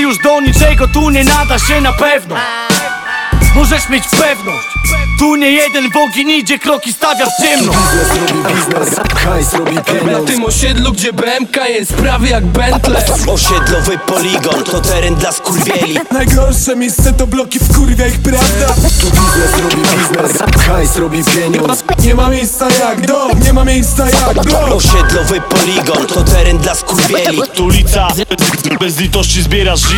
już do niczego tu nie nada się na pewno. Możesz mieć pewność, tu nie jeden w ogień idzie, kroki stawia w ciemno. Biznes robi biznes, hajs robi Na pieniądz. tym osiedlu, gdzie BMK jest prawie jak Bentley. Osiedlowy poligon to teren dla skurwieli. Najgorsze miejsce to bloki, wkurwia ich prawda. Tu biznes robi biznes, hajs robi pieniądz. Nie ma miejsca jak dom, nie ma miejsca jak blok. Osiedlowy poligon to teren dla skurwieli. Tulica, bez litości zbierasz